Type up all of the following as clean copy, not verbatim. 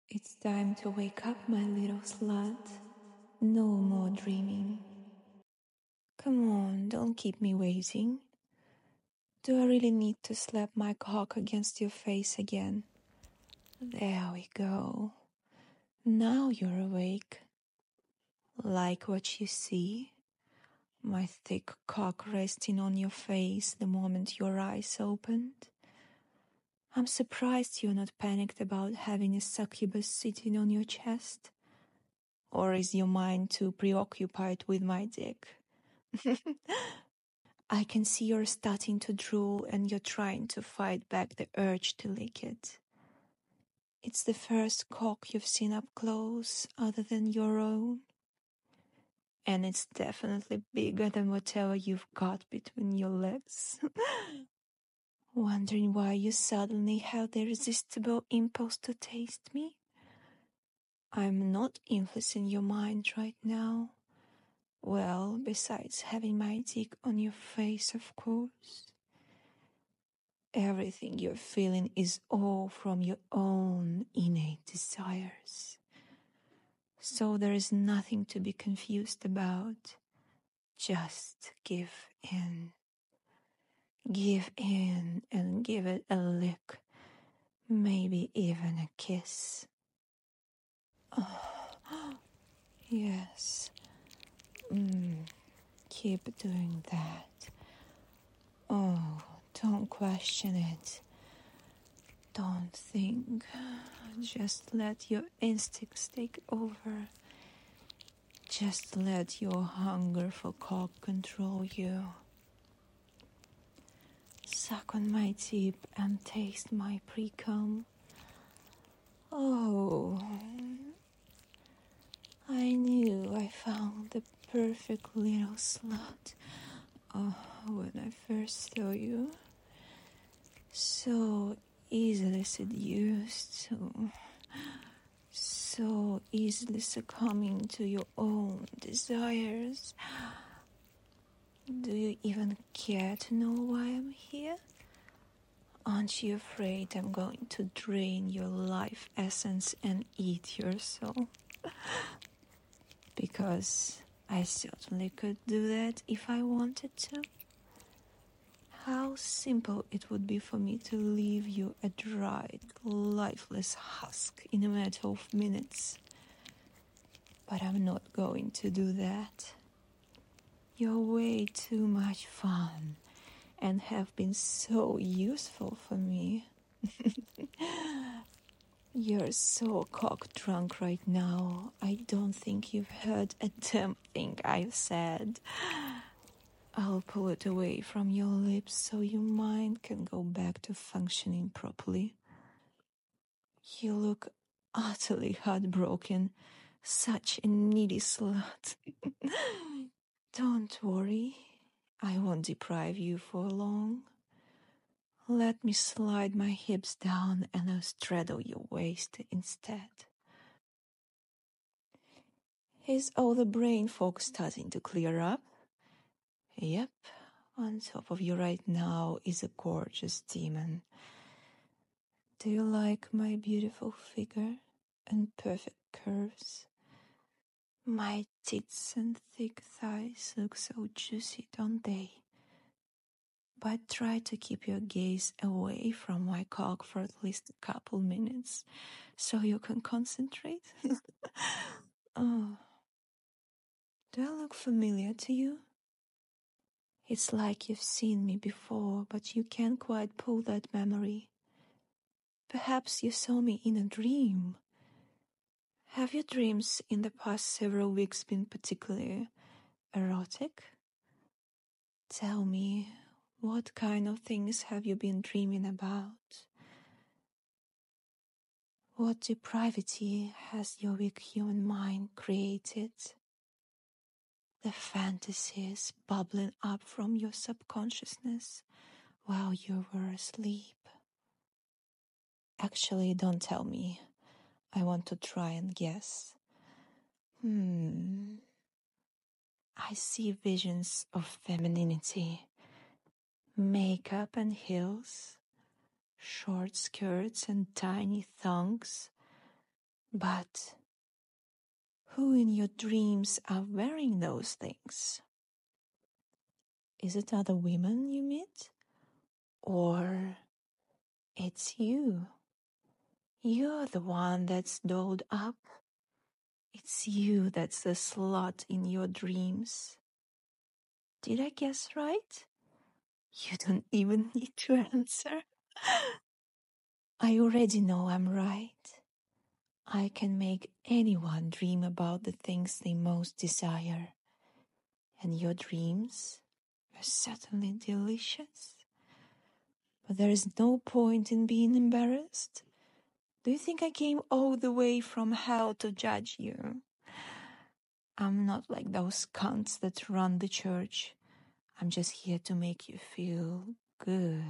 It's time to wake up, my little slut. No more dreaming. Come on, don't keep me waiting. Do I really need to slap my cock against your face again? There we go. Now you're awake. Like what you see? My thick cock resting on your face the moment your eyes opened? I'm surprised you're not panicked about having a succubus sitting on your chest. Or is your mind too preoccupied with my dick? I can see you're starting to drool and you're trying to fight back the urge to lick it. It's the first cock you've seen up close other than your own. And it's definitely bigger than whatever you've got between your legs. Wondering why you suddenly have the irresistible impulse to taste me? I'm not influencing your mind right now. Well, besides having my dick on your face, of course. Everything you're feeling is all from your own innate desires. So there is nothing to be confused about. Just give in. Give in and give it a lick. Maybe even a kiss. Oh, yes. Keep doing that. Oh, don't question it. Don't think. Just let your instincts take over. Just let your hunger for cock control you. Suck on my tip and taste my pre-cum. Oh, I knew I found the perfect little slut. Oh, when I first saw you. So easily seduced, so easily succumbing to your own desires. Do you even care to know why I'm here? Aren't you afraid I'm going to drain your life essence and eat your soul? Because I certainly could do that if I wanted to. How simple it would be for me to leave you a dried, lifeless husk in a matter of minutes. But I'm not going to do that. You're way too much fun and have been so useful for me. You're so cock drunk right now. I don't think you've heard a damn thing I've said. I'll pull it away from your lips so your mind can go back to functioning properly. You look utterly heartbroken. Such a needy slut. Don't worry. I won't deprive you for long. Let me slide my hips down and I'll straddle your waist instead. Is all the brain fog starting to clear up? Yep, on top of you right now is a gorgeous demon. Do you like my beautiful figure and perfect curves? My tits and thick thighs look so juicy, don't they? But try to keep your gaze away from my cock for at least a couple minutes so you can concentrate. Oh, do I look familiar to you? It's like you've seen me before, but you can't quite pull that memory. Perhaps you saw me in a dream. Have your dreams in the past several weeks been particularly erotic? Tell me, what kind of things have you been dreaming about? What depravity has your weak human mind created? The fantasies bubbling up from your subconsciousness while you were asleep. Actually, don't tell me. I want to try and guess. I see visions of femininity, makeup and heels, short skirts and tiny thongs, But who in your dreams are wearing those things? Is it other women you meet? Or it's you? You're the one that's dolled up. It's you that's the slut in your dreams. Did I guess right? You don't even need to answer. I already know I'm right. I can make anyone dream about the things they most desire. And your dreams are certainly delicious. But there is no point in being embarrassed. Do you think I came all the way from hell to judge you? I'm not like those cunts that run the church. I'm just here to make you feel good.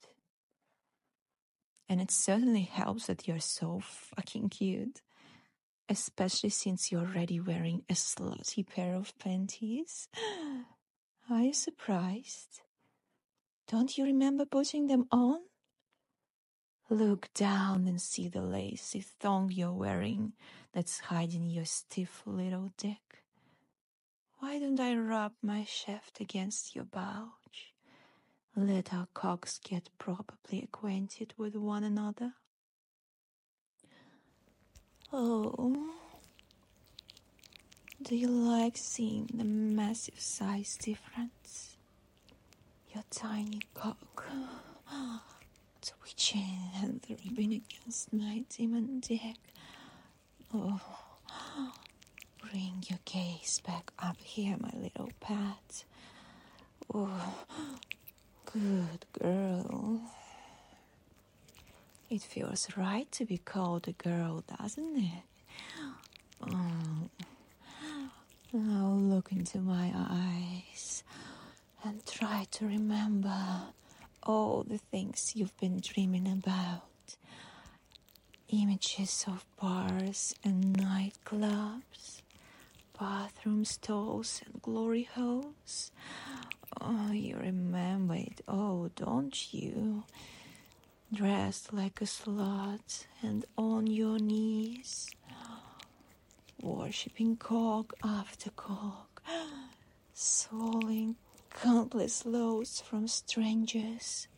And it certainly helps that you're so fucking cute. Especially since you're already wearing a slutty pair of panties. Are you surprised? Don't you remember putting them on? Look down and see the lacy thong you're wearing that's hiding your stiff little dick. Why don't I rub my shaft against your bulge? Let our cocks get properly acquainted with one another. Oh, do you like seeing the massive size difference? Your tiny cock twitching and rubbing against my demon dick. Oh, bring your gaze back up here, my little pet. Oh, good girl. It feels right to be called a girl, doesn't it? Oh, now look into my eyes and try to remember all the things you've been dreaming about. Images of bars and nightclubs, bathroom stalls and glory holes. Oh, you remember it all, don't you? Dressed like a slut and on your knees, worshipping cock after cock, swallowing countless loads from strangers.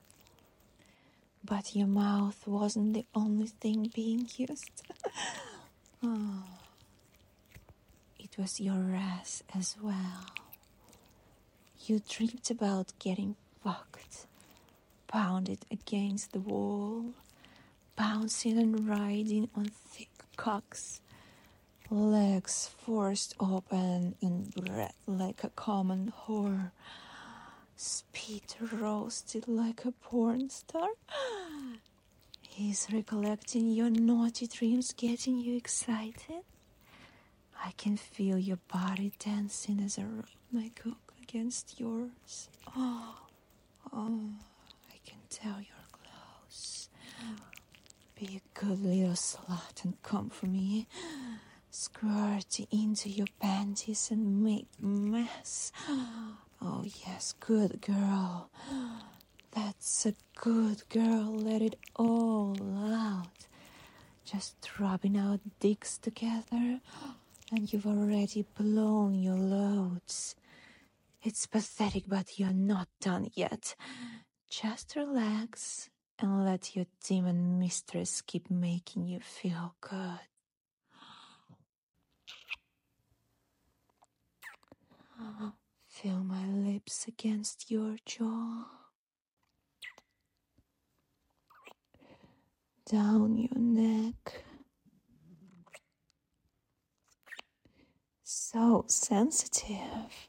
But your mouth wasn't the only thing being used. Oh, it was your ass as well. You dreamed about getting fucked, pounded against the wall, bouncing and riding on thick cocks, legs forced open and bred like a common whore, spit roasted like a porn star. Is recollecting your naughty dreams getting you excited? I can feel your body dancing as I rub my cock against yours. Oh, I can tell you're close. Be a good little slut and come for me. Squirt into your panties and make a mess. Oh yes, good girl. That's a good girl. Let it all out. Just rubbing our dicks together and you've already blown your loads. It's pathetic, but you're not done yet. Just relax and let your demon mistress keep making you feel good. Feel my lips against your jaw. Down your neck. So sensitive.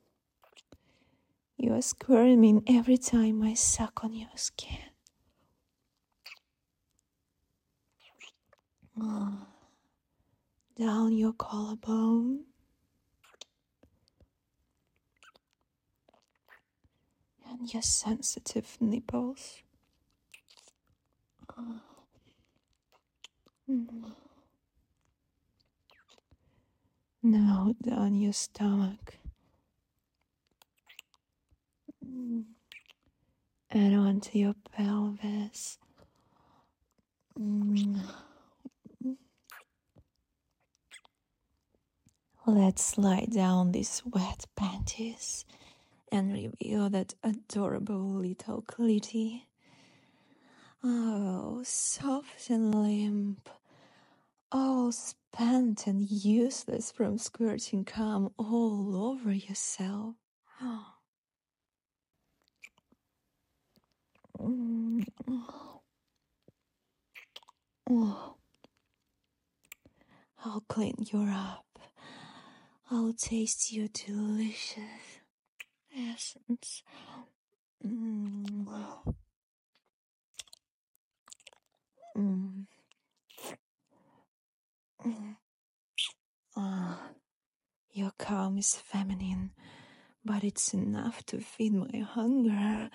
You are squirming every time I suck on your skin. Down your collarbone. And your sensitive nipples. Now down your stomach. And onto your pelvis. Let's slide down these wet panties and reveal that adorable little clitty. Oh, soft and limp, all spent and useless from squirting cum all over yourself. I'll clean you up. I'll taste your delicious essence. Your calm is feminine, but it's enough to feed my hunger.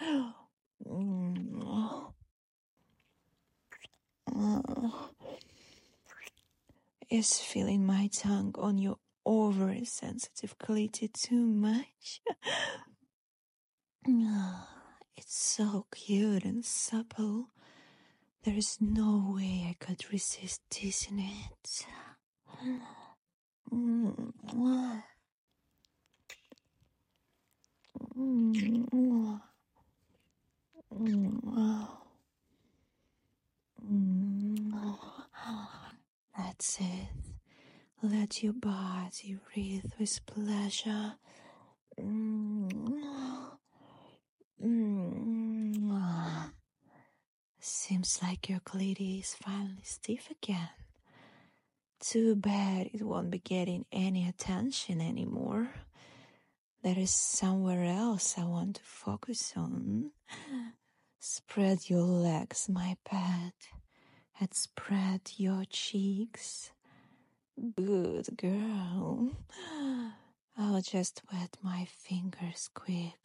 Is feeling my tongue on your oversensitive clit too much? It's so cute and supple. There is no way I could resist teasing it. That's it. Let your body breathe with pleasure. Seems like your clit is finally stiff again. Too bad it won't be getting any attention anymore. There is somewhere else I want to focus on. Spread your legs, my pet, and spread your cheeks. Good girl. I'll just wet my fingers quick.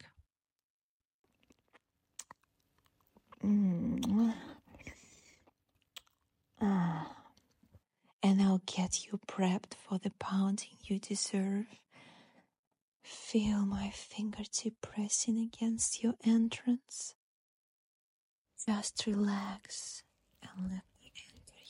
And I'll get you prepped for the pounding you deserve. Feel my fingertip pressing against your entrance. Just relax and let me enter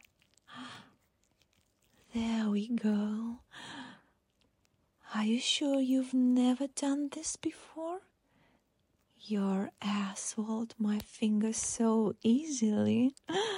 you. There we go. Are you sure you've never done this before? Your ass swallowed my fingers so easily.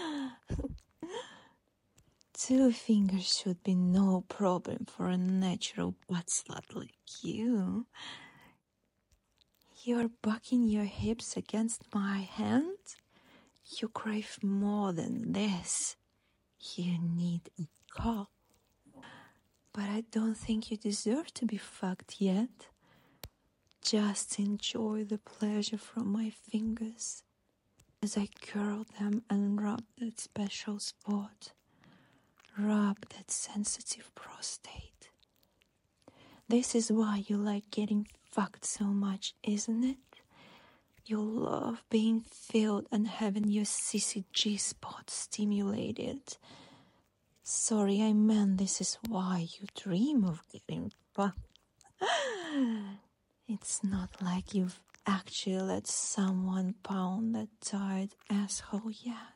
2 fingers should be no problem for a natural butt slut like you. You're bucking your hips against my hand? You crave more than this. You need a cock. But I don't think you deserve to be fucked yet. Just enjoy the pleasure from my fingers as I curl them and rub that special spot. Rub that sensitive prostate. This is why you like getting fucked so much, isn't it? You love being filled and having your sissy G-spot stimulated. Sorry, I meant this is why you dream of getting fucked. It's not like you've actually let someone pound that tired asshole yet.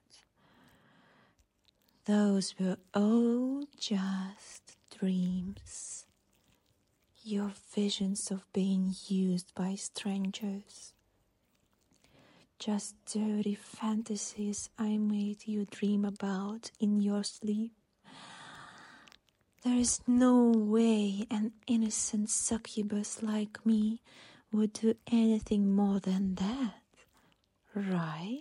Those were all just dreams. Your visions of being used by strangers. Just dirty fantasies I made you dream about in your sleep. There is no way an innocent succubus like me would do anything more than that, right?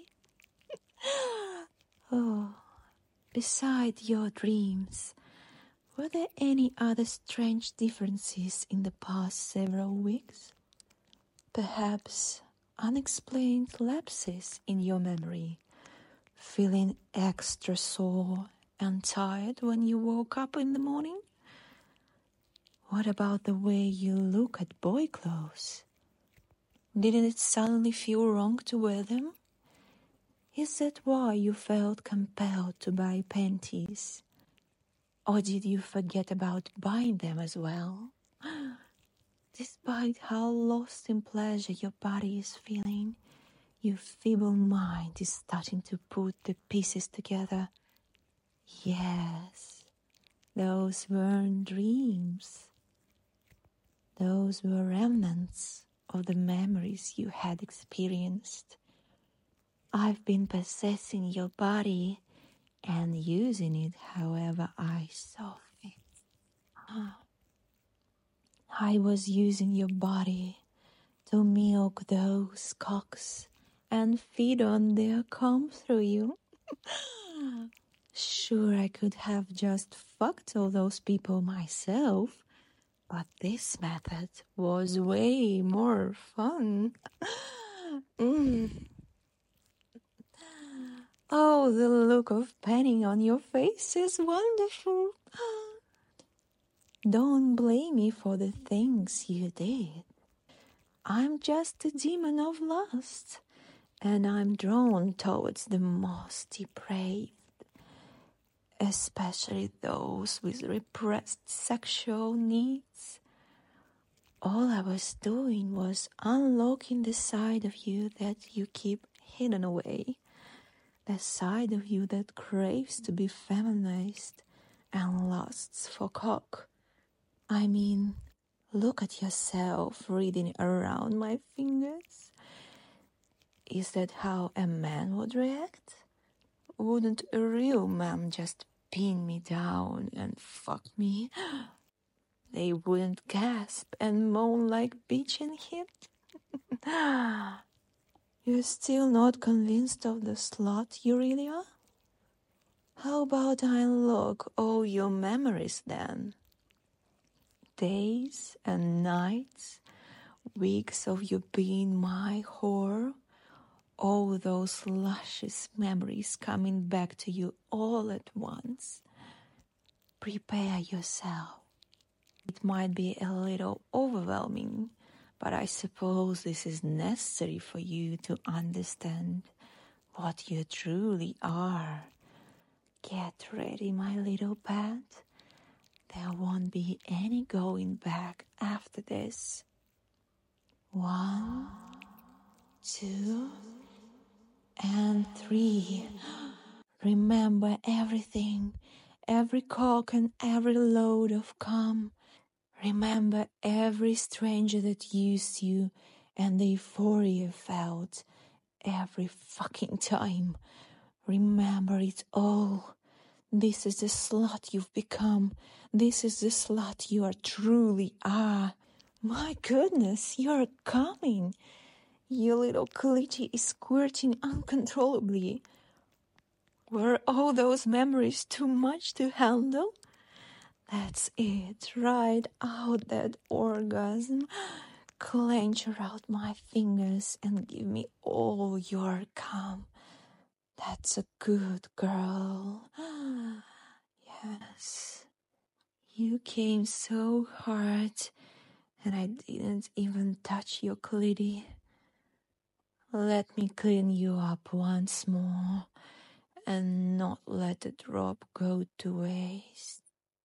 Oh, beside your dreams, were there any other strange differences in the past several weeks? Perhaps unexplained lapses in your memory, feeling extra sore and tired when you woke up in the morning? What about the way you look at boy clothes? Didn't it suddenly feel wrong to wear them? Is that why you felt compelled to buy panties? Or did you forget about buying them as well? Despite how lost in pleasure your body is feeling, your feeble mind is starting to put the pieces together. Yes, those weren't dreams. Those were remnants of the memories you had experienced. I've been possessing your body and using it however I saw fit. I was using your body to milk those cocks and feed on their cum through you. Sure, I could have just fucked all those people myself, but this method was way more fun. Oh, the look of pain on your face is wonderful. Don't blame me for the things you did. I'm just a demon of lust, and I'm drawn towards the most depraved, especially those with repressed sexual needs. All I was doing was unlocking the side of you that you keep hidden away, the side of you that craves to be feminized and lusts for cock. I mean, look at yourself reading around my fingers. Is that how a man would react? Wouldn't a real man just pin me down and fuck me? They wouldn't gasp and moan like bitch and hit. You're still not convinced of the slut you really are? How about I unlock all your memories then? Days and nights, weeks of you being my whore, all those luscious memories coming back to you all at once. Prepare yourself. It might be a little overwhelming, but I suppose this is necessary for you to understand what you truly are. Get ready, my little pet. There won't be any going back after this. 1, 2, and 3. Remember everything, every cock and every load of cum. Remember every stranger that used you and the euphoria you felt every fucking time. Remember it all. This is the slut you've become. This is the slut you truly are. My goodness, you're coming. Your little clitty is squirting uncontrollably. Were all those memories too much to handle? That's it. Ride out that orgasm. Clench around my fingers and give me all your cum. That's a good girl. Yes. You came so hard and I didn't even touch your clitty. Let me clean you up once more and not let the drop go to waste.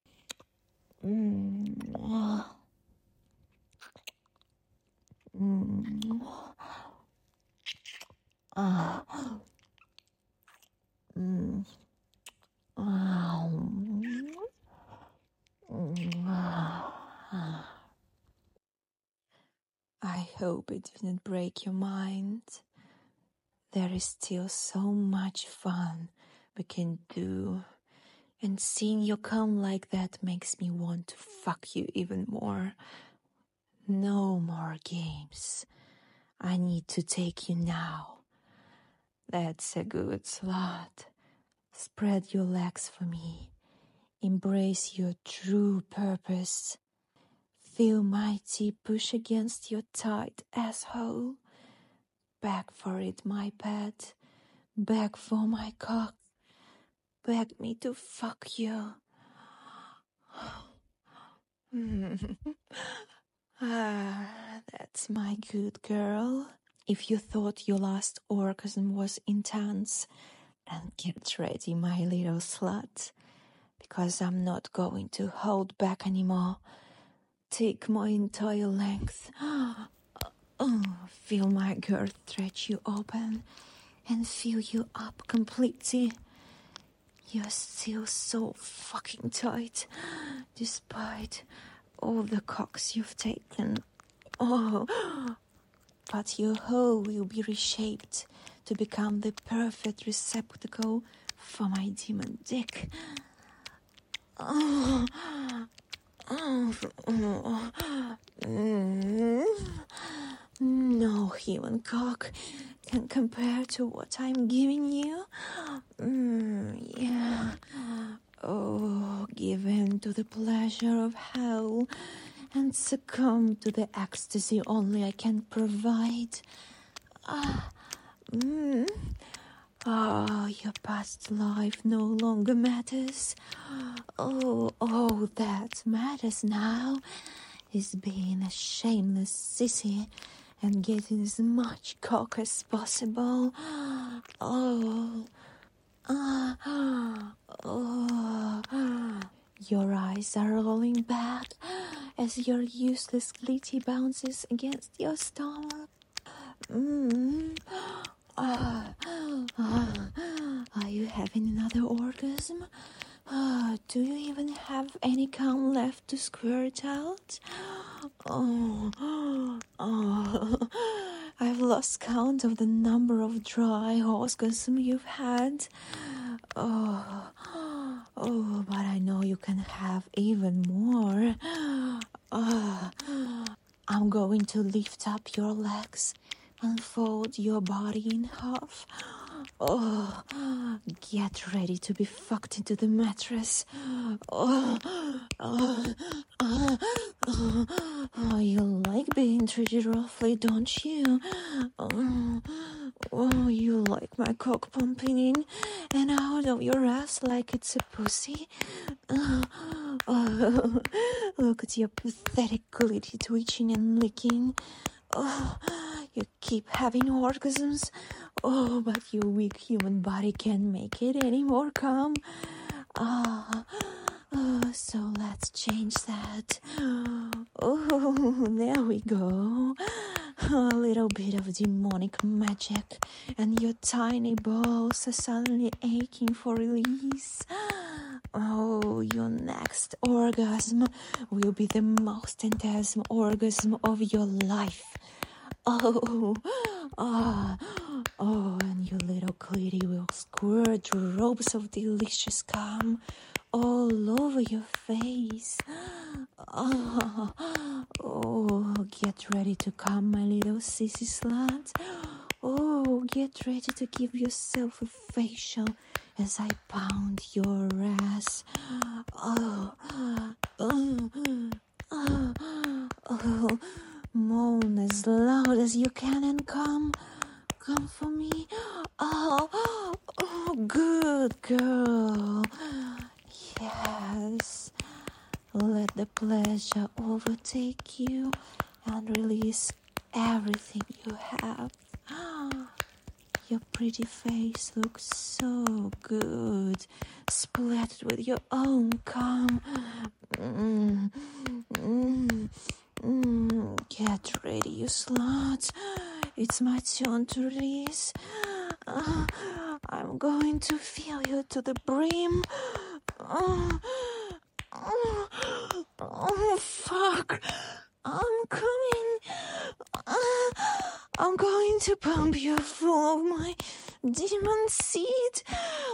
I hope it didn't break your mind. There is still so much fun we can do, and seeing you come like that makes me want to fuck you even more. No more games. I need to take you now. That's a good slut. Spread your legs for me. Embrace your true purpose. Feel my tea push against your tight asshole. Beg for it, my pet. Beg for my cock. Beg me to fuck you. That's my good girl. If you thought your last orgasm was intense, then get ready, my little slut, because I'm not going to hold back anymore. Take my entire length. Feel my girth stretch you open and fill you up completely. You're still so fucking tight, despite all the cocks you've taken. Oh, but your hole will be reshaped to become the perfect receptacle for my demon dick. Oh, oh, oh. No human cock can compare to what I'm giving you. Yeah. Oh, give in to the pleasure of hell and succumb to the ecstasy only I can provide. Your past life no longer matters. All that matters now is being a shameless sissy and getting as much cock as possible. Your eyes are rolling back as your useless glitty bounces against your stomach. Are you having another orgasm? Do you even have any cum left to squirt out? I've lost count of the number of dry orgasms you've had. But I know you can have even more. I'm going to lift up your legs and fold your body in half. Get ready to be fucked into the mattress. You like being treated roughly, don't you? You like my cock pumping in and out of your ass like it's a pussy? Look at your pathetic glitty twitching and licking. You keep having orgasms. But your weak human body can't make it any more calm. So let's change that. There we go. A little bit of demonic magic, and your tiny balls are suddenly aching for release. Your next orgasm will be the most intense orgasm of your life. And your little clitty will squirt drops of delicious cum all over your face. Get ready to come, my little sissy slut. Get ready to give yourself a facial as I pound your ass. Moan as loud as you can and come for me. Good girl. Yes. Let the pleasure overtake you and release everything you have. Your pretty face looks so good, splattered with your own cum. Get ready, you slut. It's my turn to release. I'm going to fill you to the brim. Fuck. I'm coming. I'm going to pump you full of my demon seed.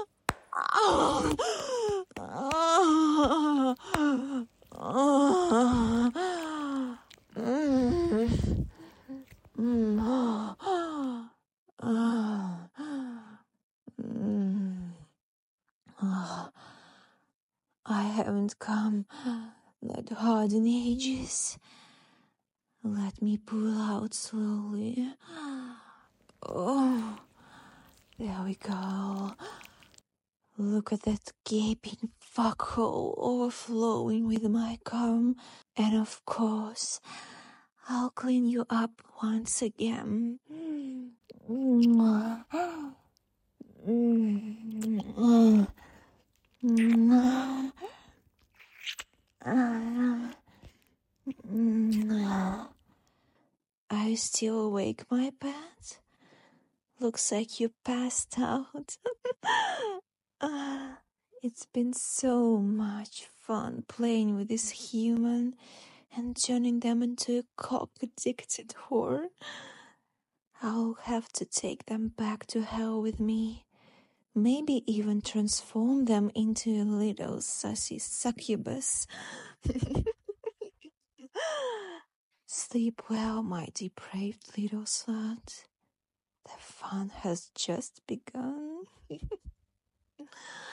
I haven't come that hard in ages. Let me pull out slowly. There we go. Look at that gaping fuckhole overflowing with my cum. And of course, I'll clean you up once again. Are you still awake, my pet? Looks like you passed out. It's been so much fun playing with this human. and turning them into a cock-addicted whore. I'll have to take them back to hell with me. Maybe even transform them into a little sassy succubus. Sleep well, my depraved little slut. The fun has just begun.